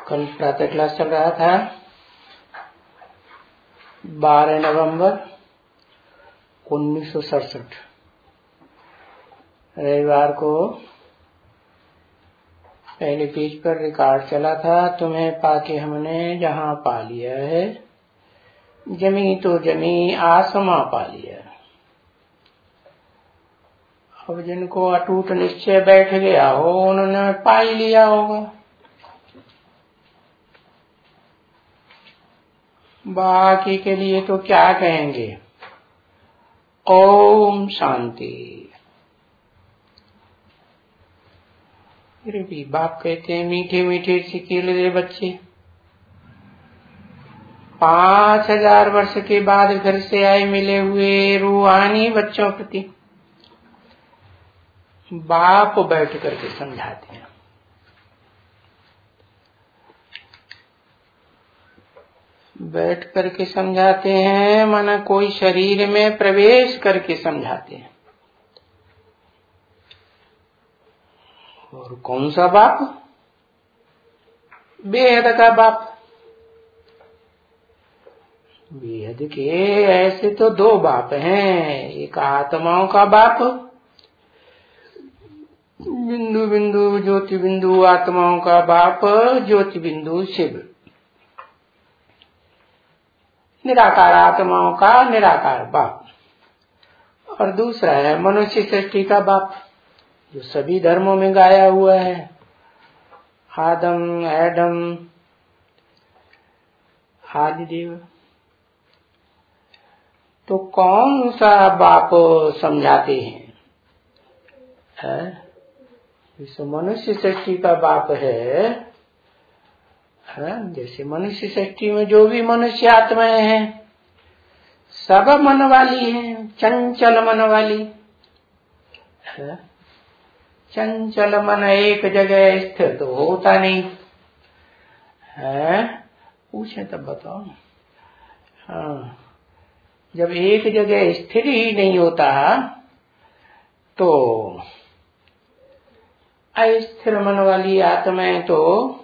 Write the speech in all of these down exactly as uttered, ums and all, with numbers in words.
कल प्रातः क्लास चल रहा था बारह नवंबर उन्नीस सौ सड़सठ रविवार को पहले पेज पर रिकॉर्ड चला था। तुम्हें पाके हमने जहां पा लिया है, जमी तो जमी आसमां पा लिया। अब जिनको अटूट निश्चय बैठ गया हो उन्होंने पा ही लिया होगा। बाकी के लिए तो क्या कहेंगे। ओम शांति। अरे भी बाप कहते हैं मीठे मीठे सिकेले दे बच्चे। पांच हजार वर्ष के बाद घर से आए मिले हुए रूहानी बच्चों प्रति बाप बैठ करके समझाते हैं। बैठ करके समझाते हैं माना कोई शरीर में प्रवेश करके समझाते हैं। और कौन सा बाप? बेहद का बाप। बेहद के ऐसे तो दो बाप हैं, एक आत्माओं का बाप, बिंदु बिंदु ज्योति बिंदु आत्माओं का बाप ज्योति बिंदु शिव, निराकार आत्माओं का निराकार बाप। और दूसरा है मनुष्य सृष्टि का बाप, जो सभी धर्मों में गाया हुआ है, आदम एडम आदिदेव। तो कौन सा बाप समझाते हैं? है? इस मनुष्य सृष्टि का बाप है, है? जैसे मनुष्य सृष्टि में जो भी मनुष्य आत्माएं हैं सब मन वाली हैं, चंचल मन वाली है। चंचल मन एक जगह स्थिर तो होता नहीं है। पूछे तब बताओ। हाँ, जब एक जगह स्थिर ही नहीं होता तो अस्थिर मन वाली आत्माएं तो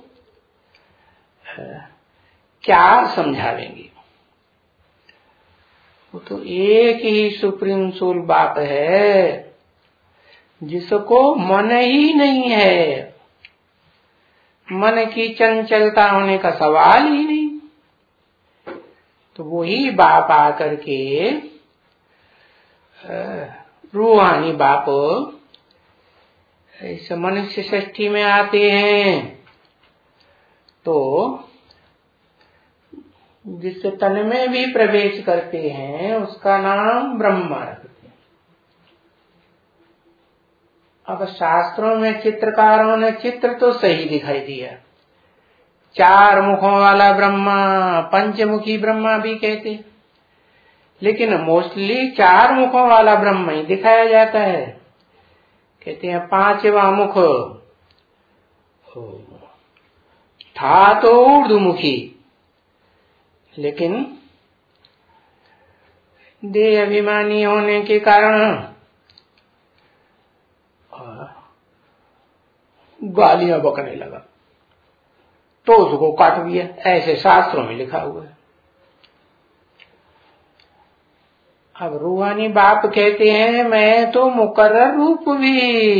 क्या समझावेंगी। वो तो एक ही सुप्रीम सोल बाप है जिसको मन ही नहीं है। मन की चंचलता होने का सवाल ही नहीं। तो वही बाप आकर के रूहानी बाप इस मनुष्य सृष्टि में आते हैं तो जिस तन में भी प्रवेश करते हैं उसका नाम ब्रह्मा रखते हैं। अब शास्त्रों में चित्रकारों ने चित्र तो सही दिखाई दिया, चार मुखों वाला ब्रह्मा, पंचमुखी ब्रह्मा भी कहते, लेकिन मोस्टली चार मुखों वाला ब्रह्मा ही दिखाया जाता है। कहते हैं पांचवा मुख था तो ऊर्ध्वमुखी, लेकिन देह अभिमानी होने के कारण गालियां बकने लगा तो उसको काट दिया। ऐसे शास्त्रों में लिखा हुआ है। अब रूहानी बाप कहते हैं मैं तो मुकर्रर रूप भी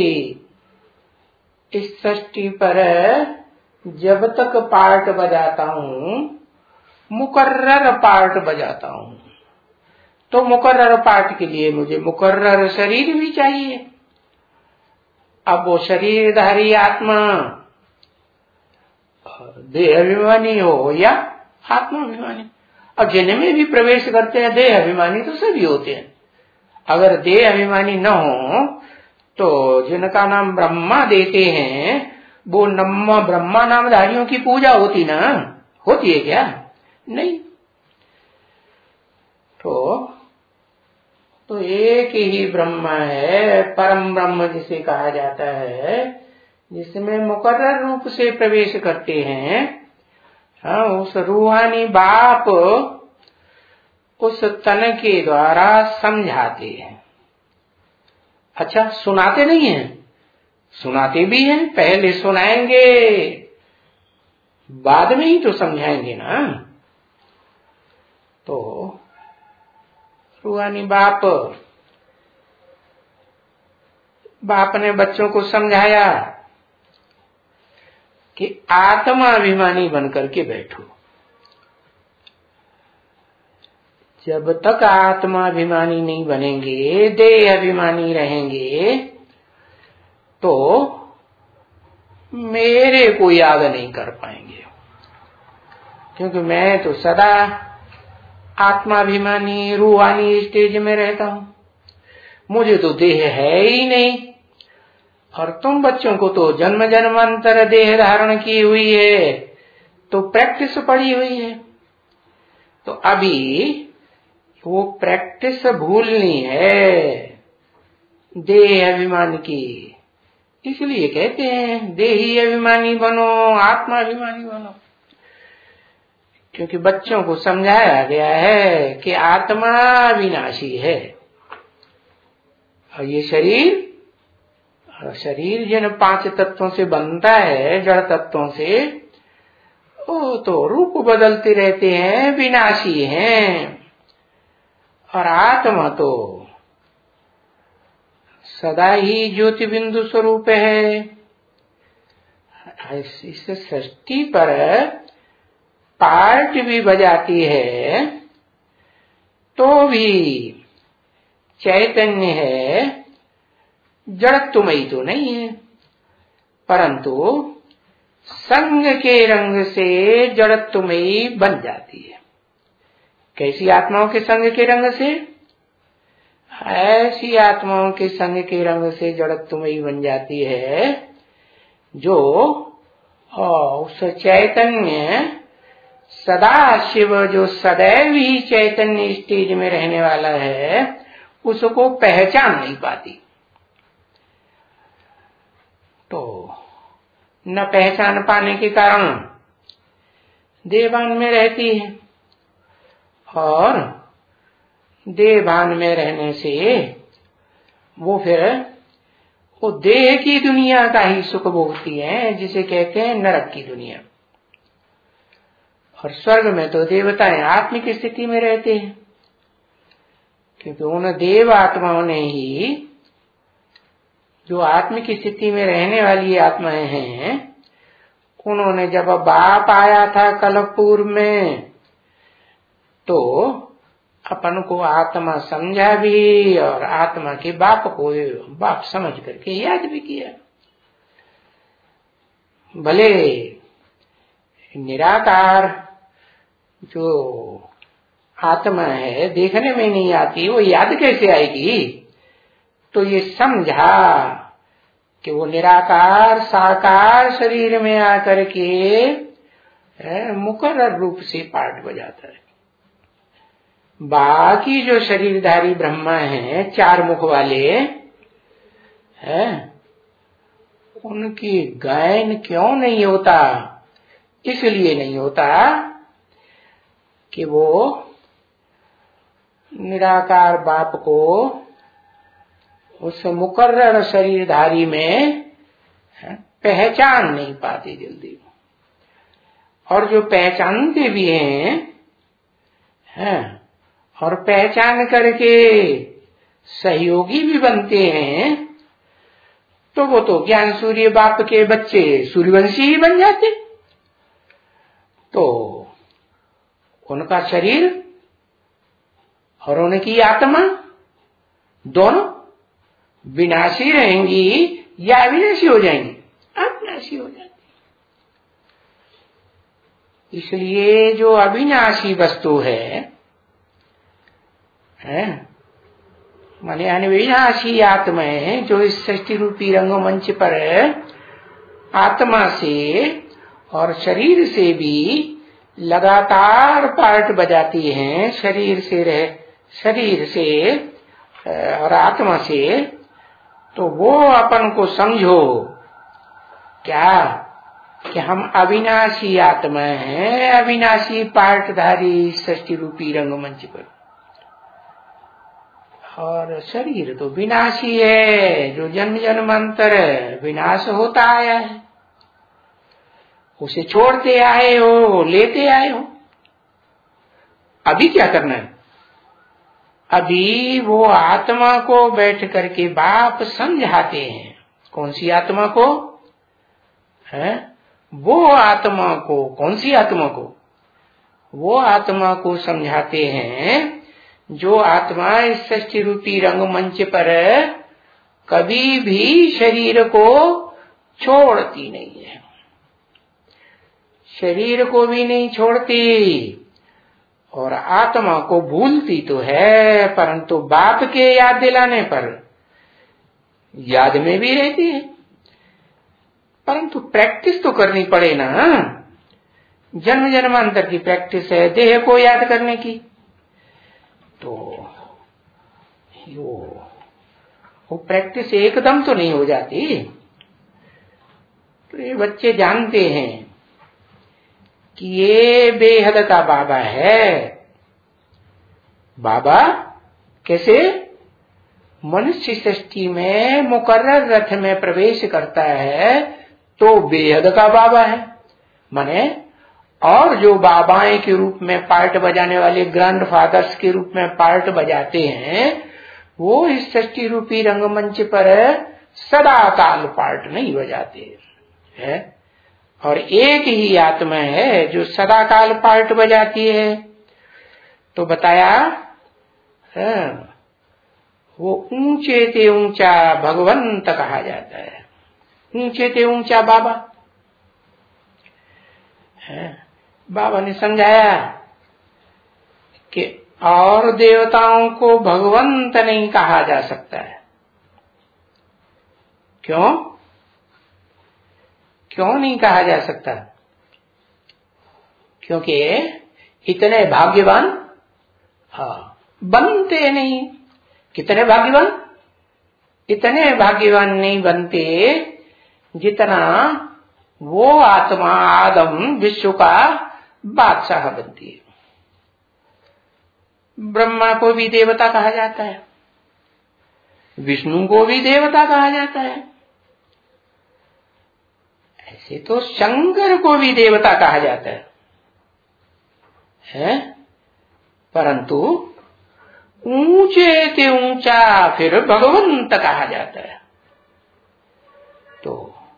इस सृष्टि पर जब तक पार्ट बजाता हूं मुकर्रर पार्ट बजाता हूं, तो मुकर्रर पार्ट के लिए मुझे मुकर्रर शरीर भी चाहिए। अब वो शरीरधारी आत्मा देह अभिमानी हो या आत्मा अभिमानी, और जिनमें भी प्रवेश करते हैं देह अभिमानी तो सभी होते हैं। अगर देह अभिमानी न हो तो जिनका नाम ब्रह्मा देते हैं वो नम्मा ब्रह्मा नामधारियों की पूजा होती ना, होती है क्या? नहीं। तो तो एक ही ब्रह्मा है, परम ब्रह्म जिसे कहा जाता है, जिसमें मुकर्रर रूप से प्रवेश करते हैं। हाँ, उस रूहानी बाप उस तन के द्वारा समझाते हैं। अच्छा, सुनाते नहीं हैं? सुनाते भी हैं, पहले सुनाएंगे, बाद में ही तो समझाएंगे ना। तो रूहानी बाप बाप ने बच्चों को समझाया कि आत्माभिमानी बनकर के बैठो। जब तक आत्माभिमानी नहीं बनेंगे, देह अभिमानी रहेंगे, तो मेरे को याद नहीं कर पाएंगे। क्योंकि मैं तो सदा आत्माभिमानी रूहानी स्टेज में रहता हूं, मुझे तो देह है ही नहीं। और तुम बच्चों को तो जन्म जन्मांतर देह धारण की हुई है, तो प्रैक्टिस पड़ी हुई है। तो अभी वो प्रैक्टिस भूलनी है देह अभिमान की। इसलिए कहते हैं देही अभिमानी बनो, आत्माभिमानी बनो। क्योंकि बच्चों को समझाया गया है कि आत्मा विनाशी है और ये शरीर और शरीर जिन पांच तत्वों से बनता है, जड़ तत्वों से, वो तो रूप बदलते रहते हैं, विनाशी हैं। और आत्मा तो सदा ही ज्योति बिंदु स्वरूप है। इस सृष्टि पर पार्ट भी बजाती है तो भी चैतन्य है, जड़त्वमयी तो नहीं है। परंतु संग के रंग से जड़त्वमयी बन जाती है। कैसी आत्माओं के संग के रंग से? ऐसी आत्माओं के संग के रंग से जड़त्वमयी बन जाती है जो उस चैतन्य सदा शिव, जो सदैव ही चैतन्य स्टेज में रहने वाला है, उसको पहचान नहीं पाती। तो न पहचान पाने के कारण देहभान में रहती है, और देहभान में रहने से वो फिर वो देह की दुनिया का ही सुख भोगती है, जिसे कहते हैं नरक की दुनिया। और स्वर्ग में तो देवताएं आत्मिक स्थिति में रहते हैं, क्योंकि उन देव आत्माओं ने ही, जो आत्मिक स्थिति में रहने वाली आत्माएं हैं, उन्होंने जब बाप आया था कलपूर में, तो अपन को आत्मा समझा भी और आत्मा के बाप को बाप समझ करके याद भी किया। भले निराकार जो आत्मा है देखने में नहीं आती, वो याद कैसे आएगी? तो ये समझा कि वो निराकार साकार शरीर में आकर के मुकर्रर रूप से पाठ बजाता है। बाकी जो शरीरधारी ब्रह्मा हैं, चार मुख वाले हैं, उनकी गायन क्यों नहीं होता? इसलिए नहीं होता कि वो निराकार बाप को उस मुकर्रर शरीरधारी में पहचान नहीं पाती जल्दी। और जो पहचानते भी हैं, हैं और पहचान करके सहयोगी भी बनते हैं, तो वो तो ज्ञान सूर्य बाप के बच्चे सूर्यवंशी ही बन जाते। तो उनका शरीर और उनकी आत्मा दोनों विनाशी रहेंगी या अविनाशी हो जाएंगी? अविनाशी हो जाती। इसलिए जो अविनाशी वस्तु है, है माने अविनाशी आत्माएं जो इस सृष्टि रूपी रंगमंच पर आत्मा से और शरीर से भी लगातार पार्ट बजाती हैं, शरीर से रह शरीर से और आत्मा से, तो वो अपन को समझो क्या कि हम अविनाशी आत्मा हैं, अविनाशी पार्टधारी सृष्टि रूपी रंगमंच पर। और शरीर तो विनाशी है, जो जन्म जन्मांतर विनाश होता आया है। उसे छोड़ते आए हो, लेते आए हो। अभी क्या करना है? अभी वो आत्मा को बैठ करके बाप समझाते हैं। कौन सी आत्मा को? है वो आत्मा को। कौन सी आत्मा को? वो आत्मा को समझाते हैं जो आत्मा इस सृष्टि रूपी रंगमंच पर कभी भी शरीर को छोड़ती नहीं है, शरीर को भी नहीं छोड़ती और आत्मा को भूलती तो है, परंतु बाप के याद दिलाने पर याद में भी रहती है। परंतु प्रैक्टिस तो करनी पड़े ना, जन्म जन्मांतर की प्रैक्टिस है देह को याद करने की। तो यो वो प्रैक्टिस एकदम तो नहीं हो जाती। तो ये बच्चे जानते हैं कि ये बेहद का बाबा है। बाबा कैसे? मनुष्य सृष्टि में मुकर्रर रथ में प्रवेश करता है तो बेहद का बाबा है। माने और जो बाबाएं के रूप में पार्ट बजाने वाले ग्रैंड फादर्स के रूप में पार्ट बजाते हैं, वो इस सृष्टि रूपी रंगमंच पर सदा काल पार्ट नहीं बजाते है। और एक ही आत्मा है जो सदा काल पार्ट बजाती है। तो बताया है, वो ऊंचे ते ऊंचा भगवंत कहा जाता है। ऊंचे ते ऊंचा बाबा है। बाबा ने समझाया कि और देवताओं को भगवंत नहीं कहा जा सकता है। क्यों? क्यों नहीं कहा जा सकता? क्योंकि इतने भाग्यवान हाँ बनते नहीं। कितने भाग्यवान? इतने भाग्यवान नहीं बनते जितना वो आत्मा आदम विश्व का बादशाह बनती है। ब्रह्मा को भी देवता कहा जाता है, विष्णु को भी देवता कहा जाता है, ऐसे तो शंकर को भी देवता कहा जाता है, है? परंतु ऊंचे से ऊंचा फिर भगवंत कहा जाता है। तो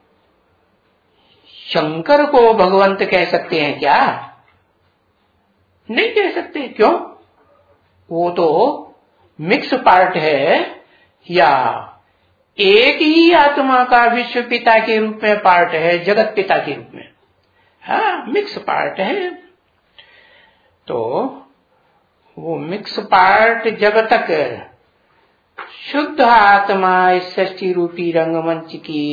शंकर को भगवंत कह सकते हैं क्या? नहीं कह सकते। क्यों? वो तो मिक्स पार्ट है, या एक ही आत्मा का विश्व पिता के रूप में पार्ट है, जगत पिता के रूप में। हाँ मिक्स पार्ट है। तो वो मिक्स पार्ट जब तक शुद्ध आत्मा इस सृष्टि रूपी रंगमंच की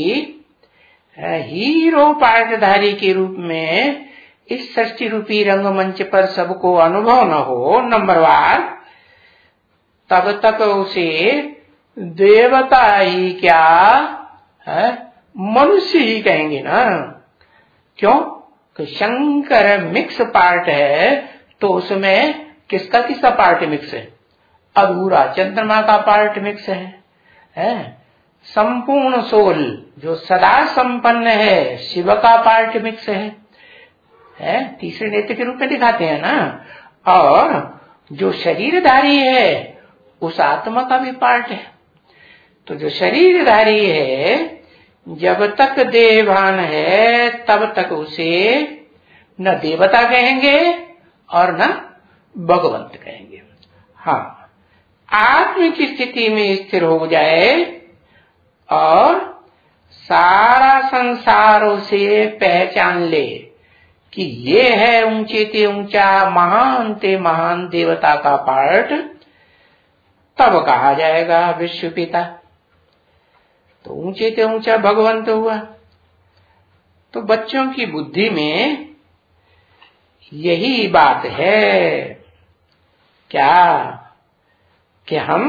हीरो पार्टधारी के रूप में इस सृष्टि रूपी रंगमंच पर सबको अनुभव न हो नंबरवार, तब तक उसे देवता ही क्या है, मनुष्य ही कहेंगे ना। क्यों? कि शंकर मिक्स पार्ट है तो उसमें किसका किसका पार्ट मिक्स है? अधूरा चंद्रमा का पार्ट मिक्स है, है? संपूर्ण सोल जो सदा संपन्न है शिव का पार्ट मिक्स है, है? तीसरे नेत्र के रूप में दिखाते हैं ना। और जो शरीरधारी है उस आत्मा का भी पार्ट है। तो जो शरीरधारी है जब तक देहभान है तब तक उसे न देवता कहेंगे और न भगवंत कहेंगे। हाँ आत्म की स्थिति में स्थिर हो जाए और सारा संसार उसे पहचान ले कि ये है ऊंचे ते ऊंचा महान ते महान देवता का पार्ट, तब कहा जाएगा विश्व पिता। तो ऊंचे ते ऊंचा भगवंत हुआ। तो बच्चों की बुद्धि में यही बात है क्या कि हम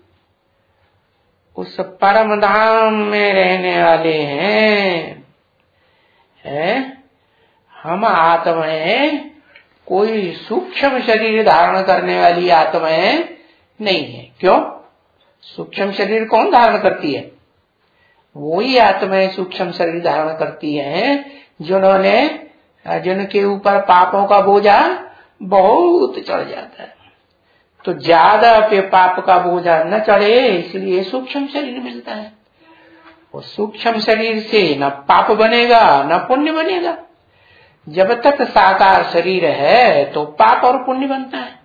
उस परम धाम में रहने वाले हैं, है? हम आत्माएं कोई सूक्ष्म शरीर धारण करने वाली आत्माएं नहीं है। क्यों? सूक्ष्म शरीर कौन धारण करती है? वो ही आत्माएं सूक्ष्म शरीर धारण करती हैं जिन्होंने जिनके ऊपर पापों का बोझा बहुत चढ़ जाता है। तो ज्यादा पे पाप का बोझा न चढ़े इसलिए सूक्ष्म शरीर मिलता है। और सूक्ष्म शरीर से न पाप बनेगा न पुण्य बनेगा। जब तक साकार शरीर है तो पाप और पुण्य बनता है।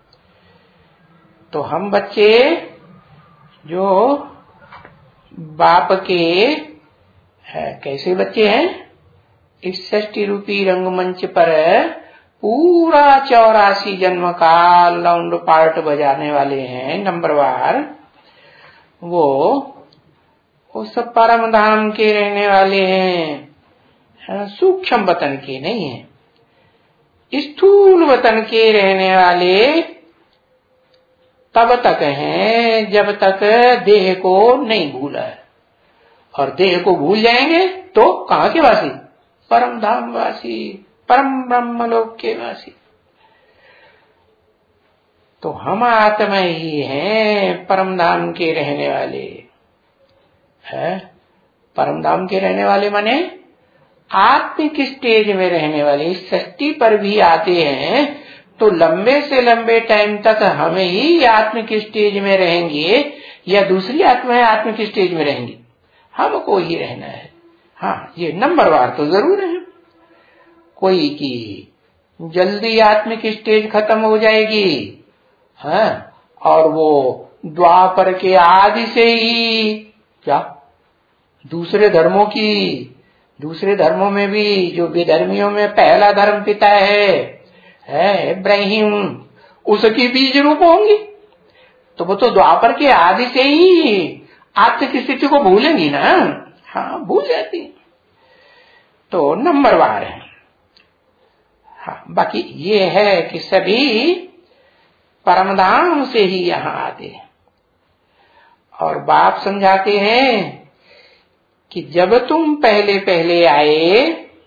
तो हम बच्चे जो बाप के है, कैसे बच्चे हैं, इस सृष्टि रूपी रंगमंच पर पूरा चौरासी जन्म का लाउंड पार्ट बजाने वाले हैं नंबरवार। वो उस परम धाम के रहने वाले हैं, सूक्ष्म वतन के नहीं है। स्थूल वतन के रहने वाले तब तक हैं जब तक देह को नहीं भूला है। और देह को भूल जाएंगे तो कहाँ के वासी, परम धाम वासी, परम ब्रह्मलोक के वासी। तो हम आत्मा ही हैं परम धाम के रहने वाले है। परम धाम के रहने वाले माने आत्मिक स्टेज में रहने वाले। इस सृष्टि पर भी आते हैं तो लंबे से लंबे टाइम तक हमें ही आत्मिक स्टेज में रहेंगे या दूसरी आत्माएं आत्मिक स्टेज में रहेंगी, हमको ही रहना है। हाँ, ये नंबरवार तो जरूर है। कोई की जल्दी आत्मिक स्टेज खत्म हो जाएगी, हाँ, और वो द्वापर के आदि से ही क्या दूसरे धर्मों की, दूसरे धर्मों में भी जो विधर्मियों में पहला धर्म पिता है, है इब्राहिम, उसकी बीज रूप होंगी। तो वो तो द्वापर के आदि से ही आत्मिक स्थिति को भूलेंगी ना। हाँ, भूल जाती। तो नंबरवार है। हाँ, बाकी ये है कि सभी परमधाम से ही यहाँ आते हैं। और बाप समझाते हैं कि जब तुम पहले पहले आए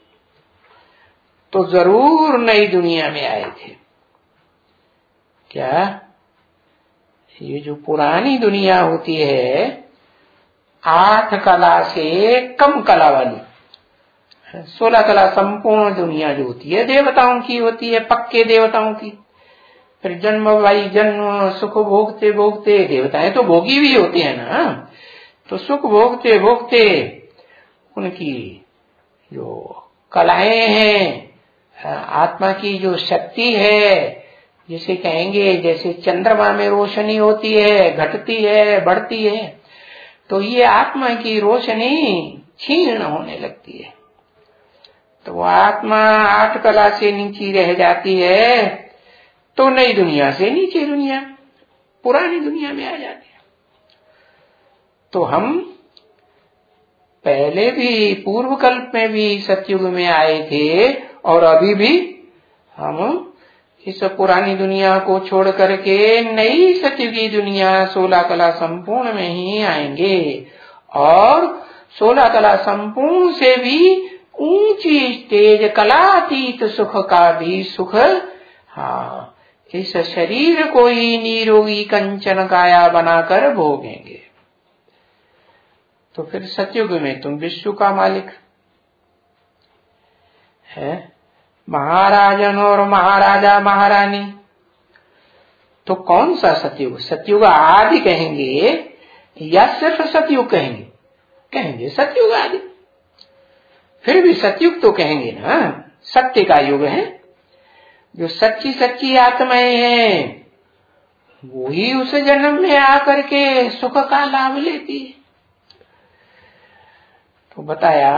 तो जरूर नई दुनिया में आए थे। क्या ये जो पुरानी दुनिया होती है आठ कला से कम कला वाली, सोलह कला संपूर्ण दुनिया जो होती है देवताओं की होती है, पक्के देवताओं की। फिर जन्म भाई जन्म सुख भोगते भोगते, देवताएं तो भोगी भी होती है ना, तो सुख भोगते भोगते उनकी जो कलाएं हैं, आत्मा की जो शक्ति है, जिसे कहेंगे जैसे चंद्रमा में रोशनी होती है, घटती है, बढ़ती है, तो ये आत्मा की रोशनी क्षीण होने लगती है। तो वो आत्मा आठ कला से नीचे रह जाती है, तो नई दुनिया से नीचे दुनिया, पुरानी दुनिया में आ जाती है। तो हम पहले भी पूर्व कल्प में भी सतयुग में आए थे और अभी भी हम इस पुरानी दुनिया को छोड़ करके नई सतयुगी दुनिया सोलह कला संपूर्ण में ही आएंगे। और सोलह कला संपूर्ण से भी ऊंची स्टेज कलातीत सुख का भी सुख, हाँ, इस शरीर को ही निरोगी कंचन काया बनाकर भोगेंगे। तो फिर सतयुग में तुम विश्व का मालिक है, महाराजन और महाराजा महारानी। तो कौन सा सतयुग, सतयुग आदि कहेंगे या सिर्फ सतयुग कहेंगे? कहेंगे सतयुग आदि। फिर भी सतयुग तो कहेंगे ना, सत्य का युग है। जो सच्ची सच्ची आत्माएं हैं वही उस जन्म में आकर के सुख का लाभ लेती है। तो बताया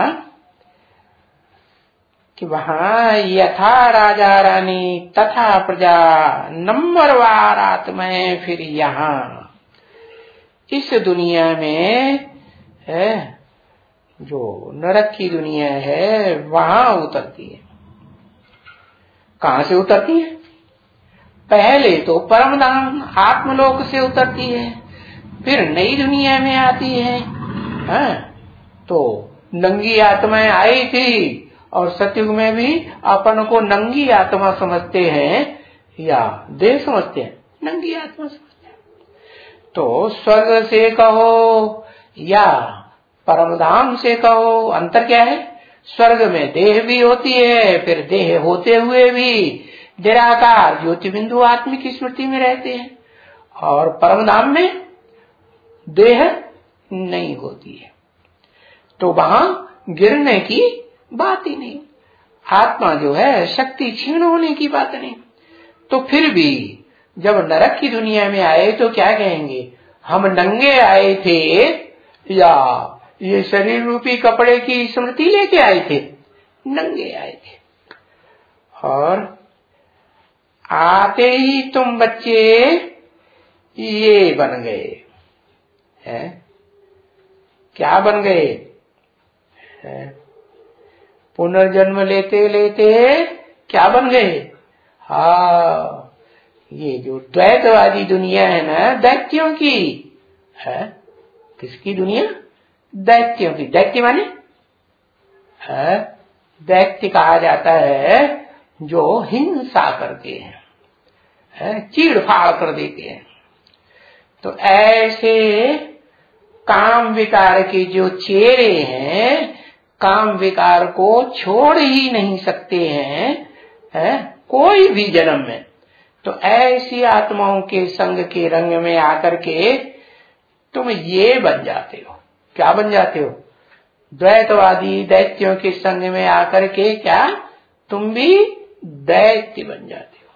कि वहां यथा राजा रानी तथा प्रजा नंबरवार आत्माएं फिर यहाँ इस दुनिया में है, जो नरक की दुनिया है वहां उतरती है। कहां से उतरती है? पहले तो परमधाम आत्मलोक से उतरती है, फिर नई दुनिया में आती है। हाँ, तो नंगी आत्माएं आई थी और सतयुग में भी अपन को नंगी आत्मा समझते हैं या देह समझते हैं? नंगी आत्मा समझते हैं। तो स्वर्ग से कहो या परमधाम से कहो, अंतर क्या है? स्वर्ग में देह भी होती है, फिर देह होते हुए भी निराकार ज्योति बिंदु आत्मिक स्मृति में रहते हैं, और परम धाम में देह नहीं होती है, तो वहां गिरने की बात ही नहीं। आत्मा जो है शक्ति क्षीण होने की बात नहीं। तो फिर भी जब नरक की दुनिया में आए तो क्या कहेंगे, हम नंगे आए थे या ये शरीर रूपी कपड़े की स्मृति लेके आए थे? नंगे आए थे। और आते ही तुम बच्चे ये बन गए हैं। क्या बन गए? पुनर्जन्म लेते लेते क्या बन गए? हाँ, ये जो द्वैतवादी दुनिया है ना, दैत्यों की है। किसकी दुनिया? दैत्यों की। दैत्य माने है, दैत्य कहा जाता है जो हिंसा करते हैं, है, चीड़ फाड़ कर देते हैं। तो ऐसे काम विकार के जो चेहरे हैं, काम विकार को छोड़ ही नहीं सकते हैं, है, कोई भी जन्म में। तो ऐसी आत्माओं के संग के रंग में आकर के तुम ये बन जाते हो। क्या बन जाते हो? द्वैतवादी दैत्यों के संग में आकर के क्या तुम भी दैत्य बन जाते हो।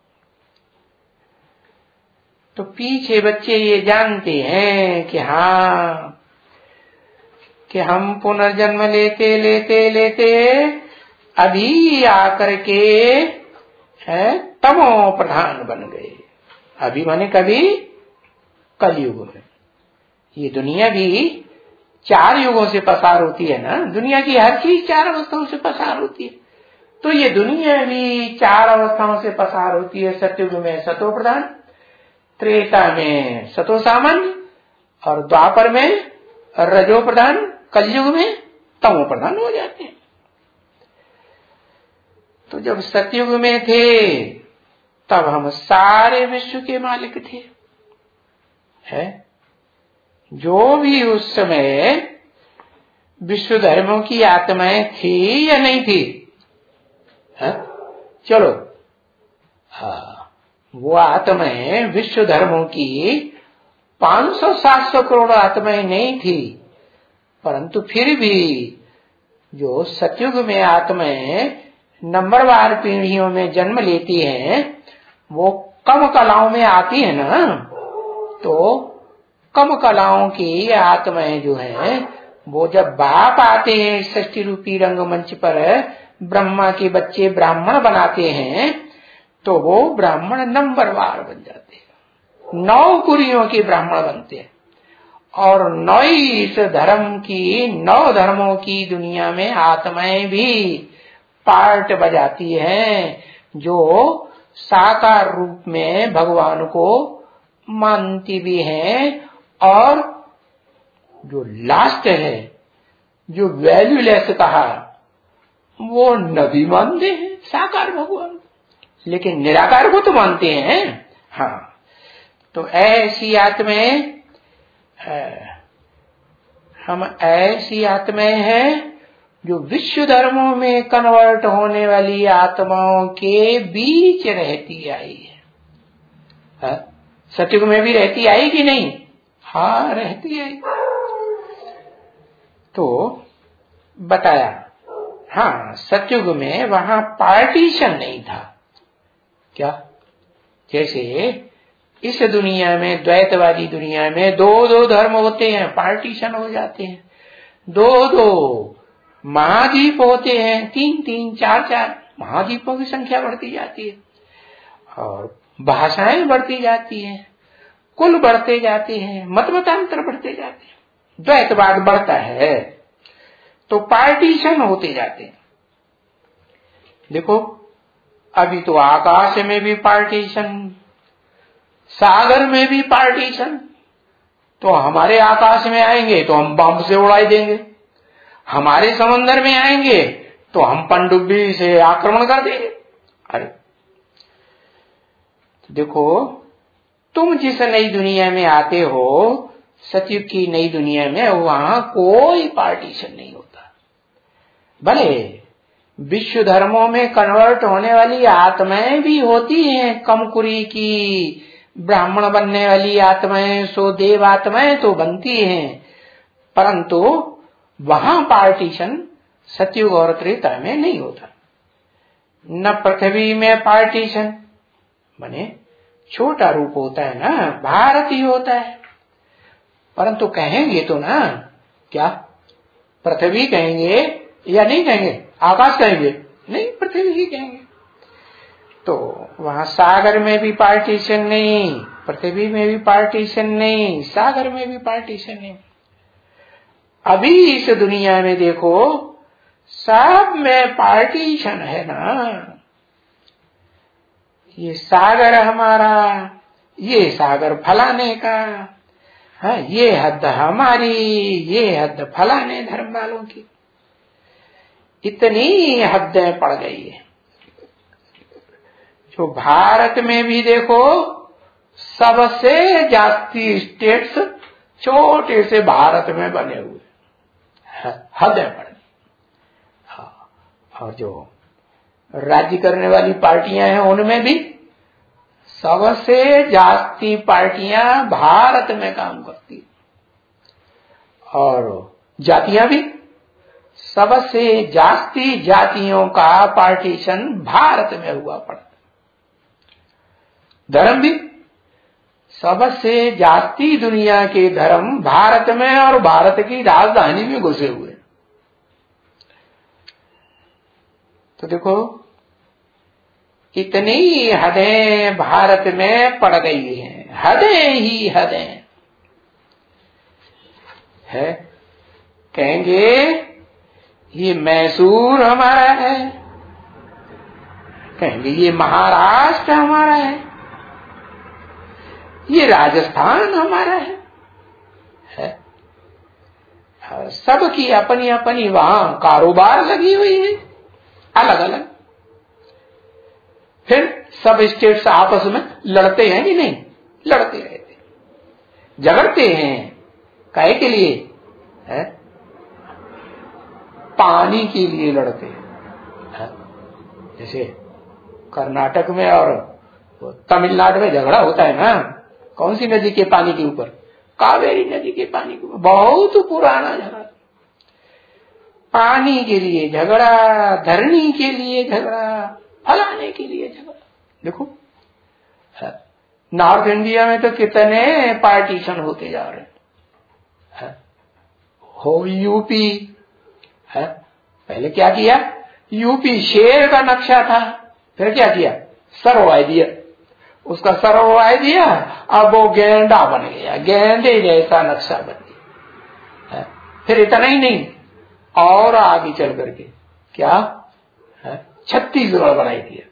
तो पीछे बच्चे ये जानते हैं कि हाँ, कि हम पुनर्जन्म लेते लेते लेते अभी आकर के है तमो प्रधान बन गए। अभी माने कभी कलयुग में। ये दुनिया भी चार युगों से पसार होती है ना, दुनिया की हर चीज चार अवस्थाओं से पसार होती है। तो ये दुनिया भी चार अवस्थाओं से पसार होती है। सतयुग में सतो प्रधान, त्रेता में सतो सामान्य, और द्वापर में रजो प्रधान, कलयुग में तमो प्रधान हो जाते हैं। तो जब सतयुग में थे तब हम सारे विश्व के मालिक थे, है। जो भी उस समय विश्व धर्मों की आत्माएं थी या नहीं थी, है? चलो, हाँ, वो आत्माएं विश्व धर्मों की पांच सौ सात सौ करोड़ आत्माएं नहीं थी, परंतु फिर भी जो सतयुग में आत्माएं नंबरवार पीढ़ियों में जन्म लेती हैं, वो कम कलाओं में आती है ना, तो कम कलाओं की आत्माएं जो है वो जब बाप आते हैं षष्ठी रूपी रंगमंच पर, ब्रह्मा के बच्चे ब्राह्मण बनाते हैं, तो वो ब्राह्मण नंबरवार बन जाते हैं। नौ कुरियों के ब्राह्मण बनते हैं, और नौ इस धर्म की, नौ धर्मों की दुनिया में आत्माएं भी पार्ट बजाती हैं, जो साकार रूप में भगवान को मानती भी हैं, और जो लास्ट है, जो वैल्यूलेस कहा, वो नबी मानते हैं साकार भगवान, लेकिन निराकार को तो मानते हैं। हाँ, तो ऐसी आत्माएं, हम ऐसी आत्माएं हैं जो विश्व धर्मों में कन्वर्ट होने वाली आत्माओं के बीच रहती आई है। सतयुग में भी रहती आई कि नहीं? हाँ, रहती आई। तो बताया, हाँ, सतयुग में वहां पार्टीशन नहीं था। क्या? जैसे इस दुनिया में, द्वैतवादी दुनिया में दो दो धर्म होते हैं, पार्टीशन हो जाते हैं। दो दो महाद्वीप होते हैं, तीन तीन चार चार महाद्वीपों की संख्या बढ़ती जाती है, और भाषाएं बढ़ती जाती हैं, कुल बढ़ते जाते हैं, मत मतांतर बढ़ते जाते हैं, द्वैतवाद बढ़ता है, तो पार्टीशन होते जाते हैं। देखो, अभी तो आकाश में भी पार्टीशन, सागर में भी पार्टीशन। तो हमारे आकाश में आएंगे तो हम बम से उड़ाई देंगे, हमारे समंदर में आएंगे तो हम पनडुब्बी से आक्रमण कर देंगे। अरे देखो, तुम जिस नई दुनिया में आते हो, सतयुग की नई दुनिया में, वहां कोई पार्टीशन नहीं होता। भले विश्व धर्मों में कन्वर्ट होने वाली आत्माएं भी होती हैं, कमकुरी की ब्राह्मण बनने वाली आत्माएं, सो देव आत्माएं तो बनती हैं, परंतु वहां पार्टीशन सतयुग और त्रेता में नहीं होता। न पृथ्वी में पार्टीशन, माने छोटा रूप होता है ना, भारत ही होता है, परंतु कहेंगे तो ना क्या पृथ्वी कहेंगे या नहीं कहेंगे, आकाश कहेंगे नहीं, पृथ्वी ही कहेंगे। तो वहां सागर में भी पार्टीशन नहीं, पृथ्वी में भी पार्टीशन नहीं, सागर में भी पार्टीशन नहीं। अभी इस दुनिया में देखो सब में पार्टीशन है ना, ये सागर हमारा, ये सागर फलाने का, हाँ, ये हद हमारी, ये हद फलाने धर्म वालों की, इतनी हदें पड़ गई है। जो भारत में भी देखो सबसे जाती स्टेट्स छोटे से भारत में बने हुए, हदें पड़ गई। हाँ, और जो राज्य करने वाली पार्टियां हैं उनमें भी सबसे जास्ती पार्टियां भारत में काम करती, और जातियां भी सबसे जास्ती जातियों का पार्टीशन भारत में हुआ पड़ा। धर्म भी सबसे जास्ती दुनिया के धर्म भारत में और भारत की राजधानी में घुसे हुए। तो देखो इतनी हदें भारत में पड़ गई हैं, हदें ही हदें है। कहेंगे ये मैसूर हमारा है, कहेंगे ये महाराष्ट्र हमारा है, ये राजस्थान हमारा है, है? सबकी अपनी अपनी वहां कारोबार लगी हुई है अलग अलग। फिर सब स्टेट्स आपस में लड़ते हैं कि नहीं, लड़ते रहते, झगड़ते हैं, काहे के लिए है? पानी के लिए लड़ते हैं। जैसे कर्नाटक में और तमिलनाडु में झगड़ा होता है ना, कौन सी नदी के पानी के ऊपर, कावेरी नदी के पानी के ऊपर, बहुत पुराना झगड़ा, पानी के लिए झगड़ा, धरनी के लिए झगड़ा, फलाने के लिए झगड़ा। देखो नॉर्थ इंडिया में तो कितने पार्टीशन होते जा रहे हैं। हो यूपी है, पहले क्या किया, यूपी शेर का नक्शा था, फिर क्या किया, सरवाई दिया, उसका सरवाई दिया, अब वो गेंडा बन गया, गेंडे जैसा नक्शा बन गया। फिर इतना ही नहीं, और आगे चल करके क्या है, छत्तीसगढ़ बनाई दिया।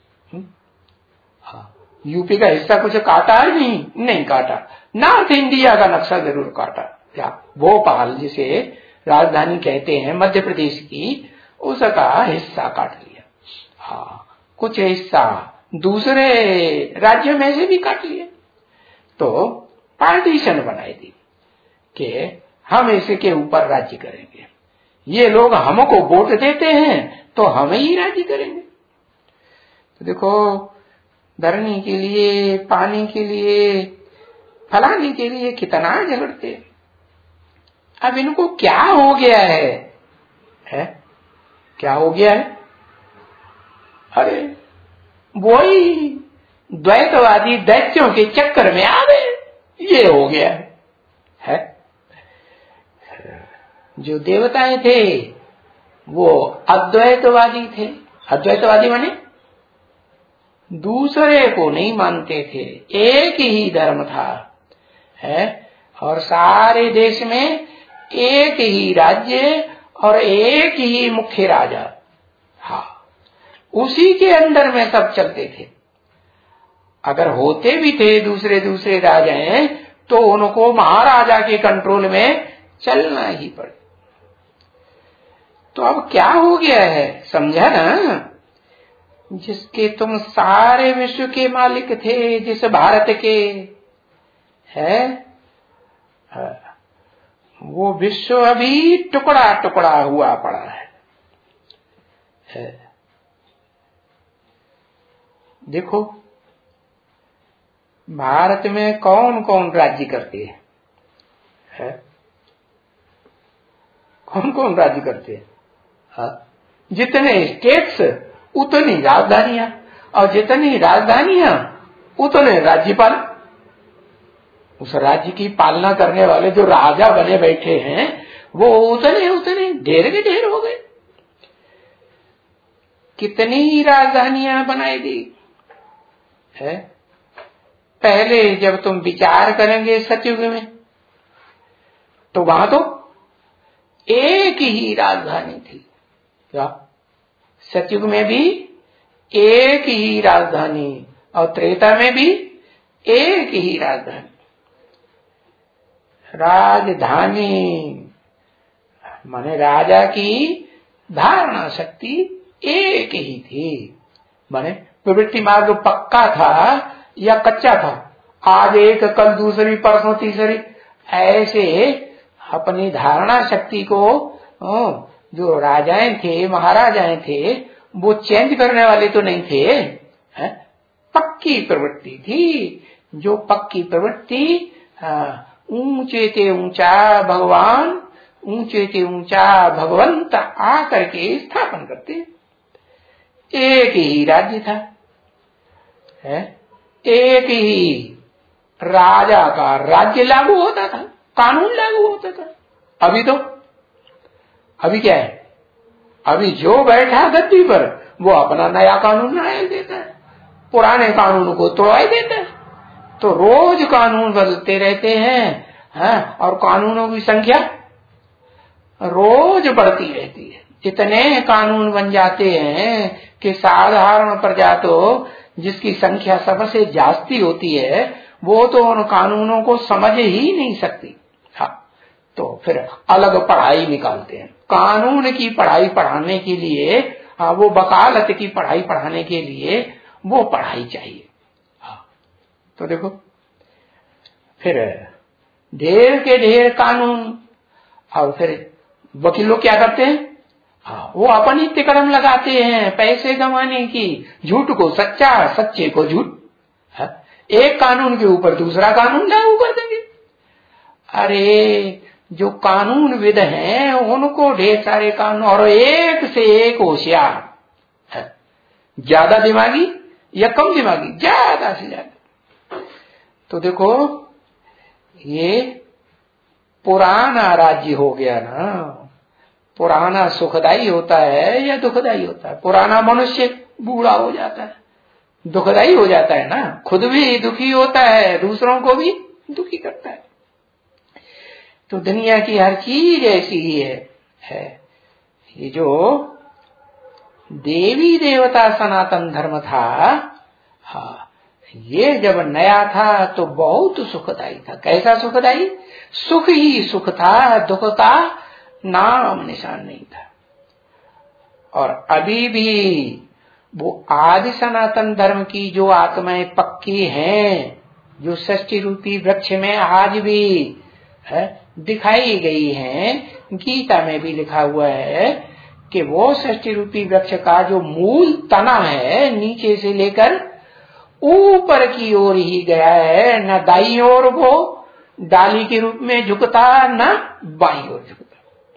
हाँ, यूपी का हिस्सा कुछ काटा है नहीं, नहीं काटा, नॉर्थ इंडिया का नक्शा जरूर काटा। क्या भोपाल जिसे राजधानी कहते हैं मध्य प्रदेश की, उसका हिस्सा काट लिया। हाँ, कुछ हिस्सा दूसरे राज्यों में से भी काट लिया। तो पार्टीशन बनाई थी कि हम इसके ऊपर राज्य करेंगे, ये लोग हमको वोट देते हैं तो हम ही राज्य करेंगे। तो देखो धरनी के लिए, पानी के लिए, फलाने के लिए कितना झगड़ते। अब इनको क्या हो गया है, है? क्या हो गया है? अरे वही द्वैतवादी दैत्यों के चक्कर में आ गए, ये हो गया है, है? जो देवताएं थे वो अद्वैतवादी थे। अद्वैतवादी माने दूसरे को नहीं मानते थे, एक ही धर्म था, है? और सारे देश में एक ही राज्य और एक ही मुख्य राजा, हाँ, उसी के अंदर में सब चलते थे। अगर होते भी थे दूसरे दूसरे राजाएं तो उनको महाराजा के कंट्रोल में चलना ही पड़े। तो अब क्या हो गया है, समझा ना? जिसके तुम सारे विश्व के मालिक थे, जिस भारत के, है, है वो विश्व अभी टुकड़ा टुकड़ा हुआ पड़ा है, है। देखो भारत में कौन कौन राज्य करते हैं है? कौन कौन राज्य करते हैं? हाँ? जितने स्टेट्स उतनी राजधानियां, और जितनी राजधानियां उतने राज्यपाल। उस राज्य की पालना करने वाले जो राजा बने बैठे हैं वो उतने उतने ढेर के ढेर हो गए। कितनी ही राजधानियां बनाई दी है। पहले जब तुम विचार करेंगे सतयुग में तो वहां तो एक ही राजधानी थी। क्या सतयुग में भी एक ही राजधानी, और त्रेता में भी एक ही राजधानी। राजधानी माने राजा की धारणा शक्ति एक ही थी। माने प्रवृत्ति मार्ग पक्का था या कच्चा था, आज एक कल दूसरी परसों तीसरी, ऐसे अपनी धारणा शक्ति को जो राजाएं थे महाराजाएं थे वो चेंज करने वाले तो नहीं थे है? पक्की प्रवृत्ति थी। जो पक्की प्रवृत्ति ऊंचे ते ऊंचा भगवान, ऊंचे ते ऊंचा भगवंत आकर के स्थापन करते। एक ही राज्य था है? एक ही राजा का राज्य लागू होता था, कानून लागू होता था। अभी तो अभी क्या है, अभी जो बैठा गद्दी पर वो अपना नया कानून बनाए देता है, पुराने कानून को तोड़ देता है। तो रोज कानून बदलते रहते हैं है? और कानूनों की संख्या रोज बढ़ती रहती है। इतने कानून बन जाते हैं कि साधारण प्रजा तो जिसकी संख्या सबसे जास्ती होती है वो तो उन कानूनों को समझ ही नहीं सकती। हाँ, तो फिर अलग पढ़ाई निकालते हैं। कानून की पढ़ाई पढ़ाने के लिए हाँ, वो वकालत की पढ़ाई पढ़ाने के लिए वो पढ़ाई चाहिए। हाँ, तो देखो फिर ढेर के ढेर कानून, और फिर वकील लोग क्या करते हैं, हाँ, वो अपन ही तिकड़म लगाते हैं पैसे कमाने की। झूठ को सच्चा, सच्चे को झूठ, एक कानून के ऊपर दूसरा कानून लागू कर देंगे। अरे जो कानून विद हैं उनको ढेर सारे कानून, और एक से एक होशियार, ज्यादा दिमागी या कम दिमागी, ज्यादा से ज्यादा। तो देखो ये पुराना राज्य हो गया ना। पुराना सुखदाई होता है या दुखदाई होता है? पुराना मनुष्य बूढ़ा हो जाता है, दुखदाई हो जाता है ना, खुद भी दुखी होता है, दूसरों को भी दुखी करता है। तो दुनिया की हर चीज ऐसी ही है, है। ये जो देवी देवता सनातन धर्म था, हाँ, ये जब नया था तो बहुत सुखदाई था। कैसा सुखदाई? सुख ही सुख था, दुख का नाम निशान नहीं था। और अभी भी वो आदि सनातन धर्म की जो आत्माएं पक्की हैं, जो षष्टि रूपी वृक्ष में आज भी है दिखाई गई हैं, गीता में भी लिखा हुआ है कि वो षष्टि रूपी वृक्ष का जो मूल तना है नीचे से लेकर ऊपर की ओर ही गया है, न दाईं ओर वो डाली के रूप में झुकता न बाईं ओर झुकता।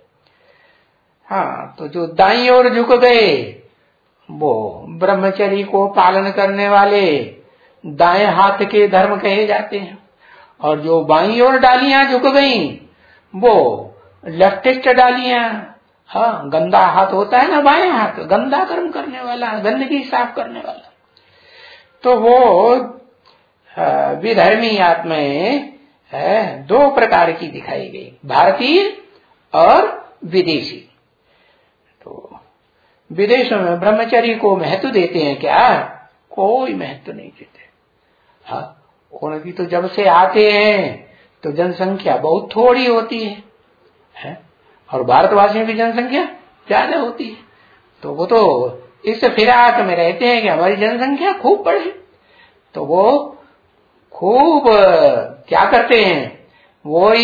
हाँ, तो जो दाईं ओर झुक गए वो ब्रह्मचर्य को पालन करने वाले दाएं हाथ के धर्म कहे जाते हैं, और जो बाईं ओर डालियां झुक गई वो लेफ्टिस्ट डालियां। हाँ, गंदा हाथ होता है ना बाएं हाथ, गंदा कर्म करने वाला, गंदगी साफ करने वाला। तो वो विधर्मी आत्माएं दो प्रकार की दिखाई गई, भारतीय और विदेशी। तो विदेशों में ब्रह्मचर्य को महत्व देते हैं क्या? कोई महत्व नहीं देते। हाँ, उनकी तो जब से आते हैं तो जनसंख्या बहुत थोड़ी होती है, है? और भारतवासियों की जनसंख्या ज्यादा होती है। तो वो तो इस फिराक में रहते हैं कि हमारी जनसंख्या खूब बढ़े। तो वो खूब क्या करते हैं,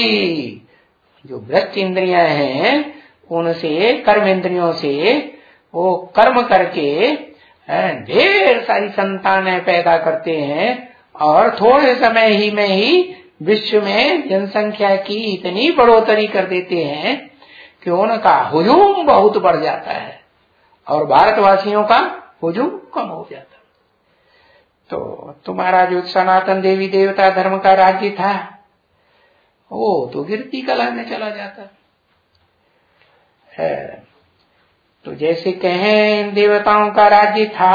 वही जो भ्रष्ट इंद्रियां हैं उनसे, कर्म इंद्रियों से वो कर्म करके ढेर सारी संतानें पैदा करते हैं और थोड़े समय ही में ही विश्व में जनसंख्या की इतनी बढ़ोतरी कर देते हैं कि उनका हुजूम बहुत बढ़ जाता है और भारतवासियों का हुजूम कम हो जाता है। तो तुम्हारा जो सनातन देवी देवता धर्म का राज्य था वो तो गिरती कला में चला जाता है। तो जैसे कहें इन देवताओं का राज्य था,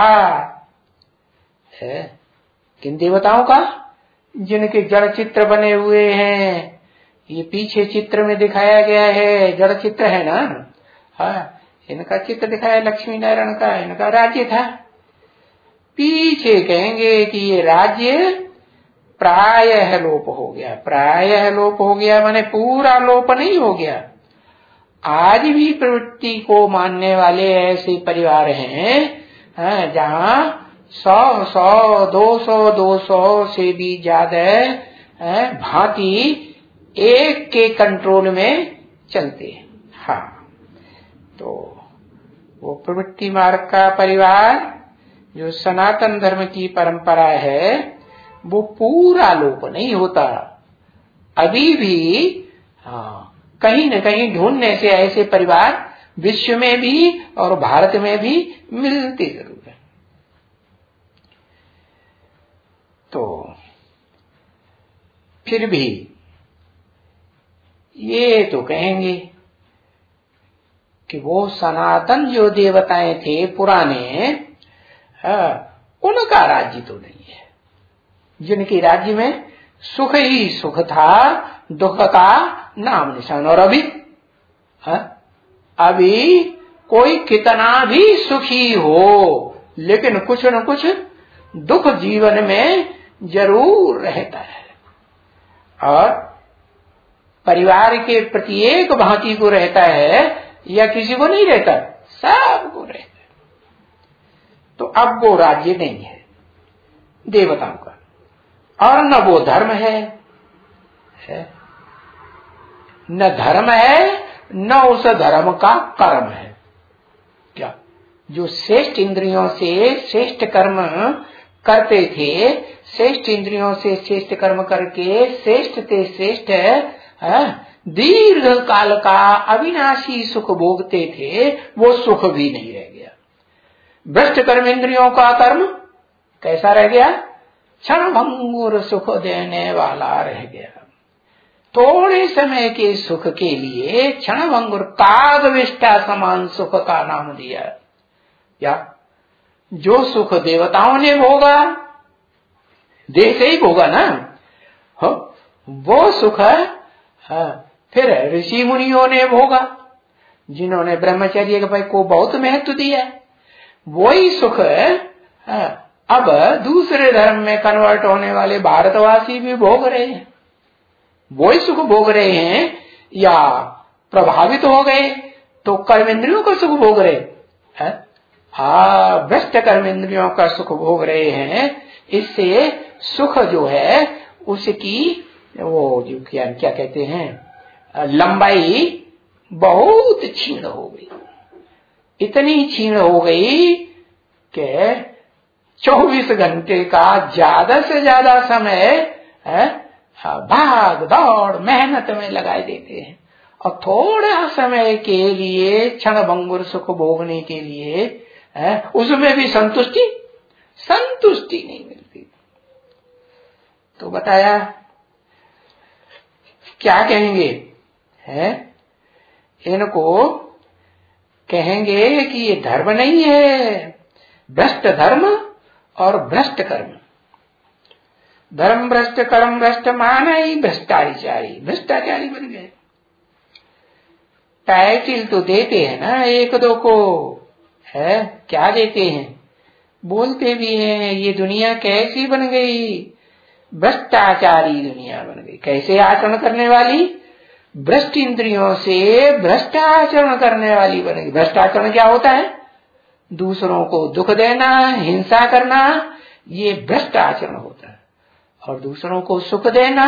है किन देवताओं का? जिनके जड़ चित्र बने हुए हैं, ये पीछे चित्र में दिखाया गया है, जड़ चित्र है ना, हाँ इनका चित्र दिखाया लक्ष्मी नारायण का, इनका राज्य था। पीछे कहेंगे कि ये राज्य प्रायः लोप हो गया, प्रायः लोप हो गया माने पूरा लोप नहीं हो गया। आज भी प्रवृत्ति को मानने वाले ऐसे परिवार हैं जहाँ सौ सौ दो सौ दो सौ से भी ज्यादा भांति एक के कंट्रोल में चलते हैं। हाँ, तो वो प्रवृत्ति मार्ग का परिवार जो सनातन धर्म की परंपरा है वो पूरा लोप नहीं होता। अभी भी हाँ कहीं न कहीं ढूंढने से ऐसे परिवार विश्व में भी और भारत में भी मिलते जरूर है। तो फिर भी ये तो कहेंगे कि वो सनातन जो देवताएं थे पुराने, हाँ, उनका राज्य तो नहीं है। जिनके राज्य में सुख ही सुख था, दुख का नाम निशान। और अभी हाँ, अभी कोई कितना भी सुखी हो लेकिन कुछ न कुछ दुख जीवन में जरूर रहता है। और परिवार के प्रत्येक भांति को रहता है या किसी को नहीं रहता, सबको रहता है। तो अब वो राज्य नहीं है देवताओं का, और न वो धर्म है, है? न धर्म है न उस धर्म का कर्म है। क्या जो श्रेष्ठ इंद्रियों से श्रेष्ठ कर्म करते थे, श्रेष्ठ इंद्रियों से श्रेष्ठ कर्म करके श्रेष्ठ ते श्रेष्ठ दीर्घ काल का अविनाशी सुख भोगते थे, वो सुख भी नहीं रह गया। भ्रष्ट कर्म इंद्रियों का कर्म कैसा रह गया? क्षण भंगुर सुख देने वाला रह गया। थोड़े समय के सुख के लिए क्षण भंगुर कागविष्टा समान सुख का नाम दिया। या जो सुख देवताओं ने भोगा, देह से ही भोगा ना, हो वो सुख हाँ, फिर ऋषि मुनियों ने भोगा जिन्होंने ब्रह्मचर्य को बहुत महत्व दिया। वही सुख हाँ, अब दूसरे धर्म में कन्वर्ट होने वाले भारतवासी भी भोग रहे हैं। वही सुख भोग रहे हैं या प्रभावित हो गए तो कर्मेंद्रियों का सुख भोग रहे हैं, हाँ भ्रष्ट कर्मेंद्रियों का सुख भोग रहे हैं। इससे सुख जो है उसकी वो जो क्या क्या कहते हैं लंबाई बहुत क्षीण हो गई। इतनी क्षीण हो गई कि चौबीस घंटे का ज्यादा से ज्यादा समय है भाग दौड़ मेहनत में लगाए देते हैं और थोड़ा समय के लिए क्षण भंगुर सुख भोगने के लिए है, उसमें भी संतुष्टि संतुष्टि नहीं मिलती। तो बताया क्या कहेंगे है? इनको कहेंगे कि ये धर्म नहीं है, भ्रष्ट धर्म और भ्रष्ट कर्म। धर्म भ्रष्ट कर्म भ्रष्ट माना ही भ्रष्टाचारी, भ्रष्टाचारी बन गए। टाइटिल तो देते हैं ना एक दो को, है क्या देते हैं, बोलते भी हैं ये दुनिया कैसी बन गई, भ्रष्टाचारी दुनिया बन गई। कैसे आचरण करने वाली? भ्रष्ट इंद्रियों से भ्रष्ट आचरण करने वाली बन गई। भ्रष्टाचरण क्या होता है? दूसरों को दुख देना, हिंसा करना, ये भ्रष्ट आचरण होता है। और दूसरों को सुख देना,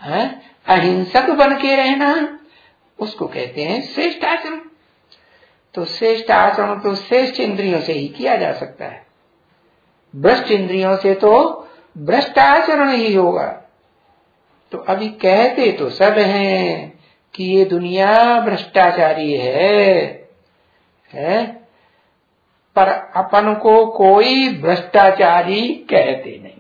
अहिंसक बन के रहना, उसको कहते हैं श्रेष्ठ आचरण। तो श्रेष्ठ आचरण तो श्रेष्ठ इंद्रियों से ही किया जा सकता है, भ्रष्ट इंद्रियों से तो भ्रष्ट आचरण ही होगा। तो अभी कहते तो सब हैं कि ये दुनिया भ्रष्टाचारी है, है? पर अपन को कोई भ्रष्टाचारी कहते नहीं।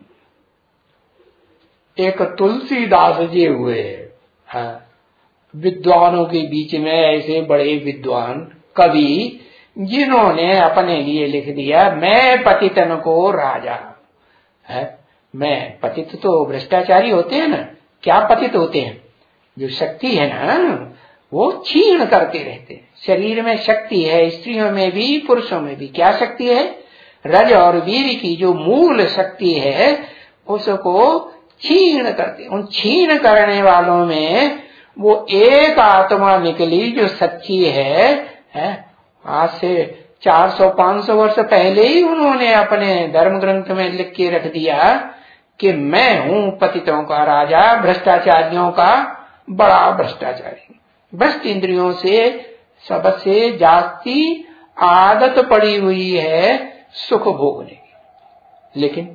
एक तुलसीदास जी हुए, हाँ, विद्वानों के बीच में ऐसे बड़े विद्वान कवि, जिन्होंने अपने लिए लिख दिया मैं पतितन को राजा है। मैं पतित तो भ्रष्टाचारी होते हैं ना, क्या पतित होते हैं? जो शक्ति है ना वो छीन करते रहते हैं। शरीर में शक्ति है, स्त्रियों में भी पुरुषों में भी। क्या शक्ति है? रज और वीर की जो मूल शक्ति है उसको छीन करते। उन छीन करने वालों में वो एक आत्मा निकली जो सच्ची है, है? आज से चार सौ पांच सौ वर्ष पहले ही उन्होंने अपने धर्म ग्रंथ में लिख के रख दिया कि मैं हूं पतितों का राजा, भ्रष्टाचारियों का बड़ा भ्रष्टाचारी। भ्रष्ट इंद्रियों से सबसे जास्ती आदत पड़ी हुई है सुख भोगने की। लेकिन